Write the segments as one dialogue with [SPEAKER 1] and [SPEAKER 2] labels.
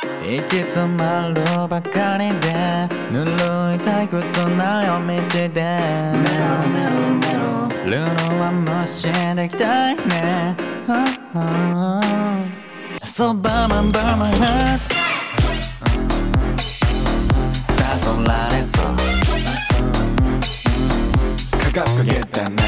[SPEAKER 1] 行き詰まるばかりでぬるい退屈な夜道でメロメロメロルールは無視できたいねSo burn my heart 悟られそうかかっこげた now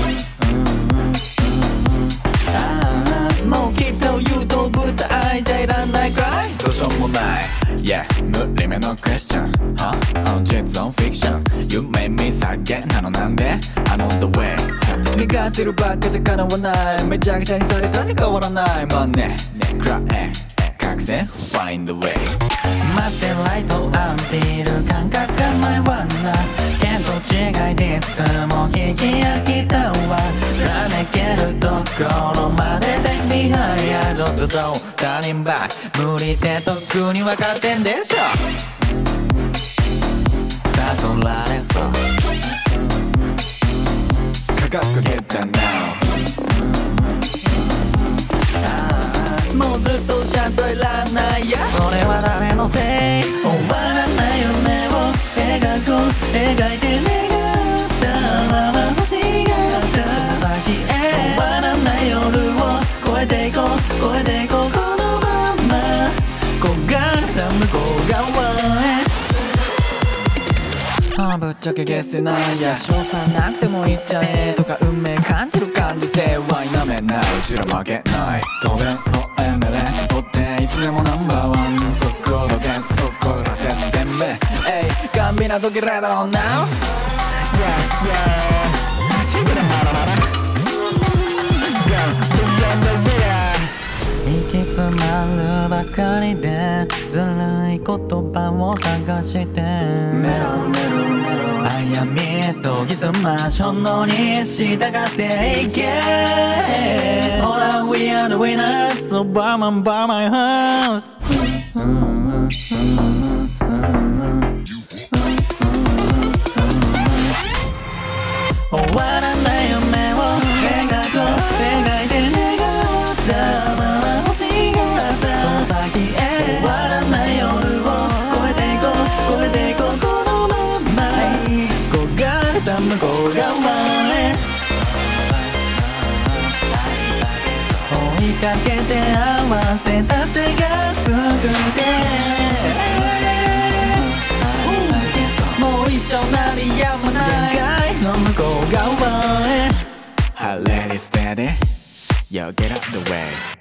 [SPEAKER 1] もうきっと言うと舞台じゃいらんないくらいどうしようもない Yeah 無理めのクエスチョン本日のフィクション夢見下げなのなんでThe way 願ってるばっかじゃ叶わないめちゃくちゃにされたって変わらないまあねクラ覚醒 Find the way 待ってライトアンビール感覚が迷わない見当違いですもう聞き飽きたわらめけるところまでで見早いぞとどう他人ば無理ってとっくに分かってんでしょ悟られそうかかっこげた now もうずっとしゃっといらんないやそれは誰のせい終わらない夢を描いて願ったまま欲しがったその先へ終わらない夜を越えていこうこのまま焦がれた向こう側へぶっちゃけゲスないや賞賛なくてもいっちゃえとか運命感じる感受性は否めないうちら負けない当然のエンデレ追っていつでもナンバーワンそこどけそこらせ全部ガンビな時レッド now行き詰まるばかりでずるい言葉を探してメロメロメロ悩みとギスマションのに従っていけ All we are the winners So burn my heart 終わらない夢を描いて願ったまま欲しがったその先へ終わらない夜を越えていこうこのまま焦がれた向こう側へ追いかけて合わせた手がつくてもう一生鳴りやまない限界の向こう側へ Let it steady Yo get out the way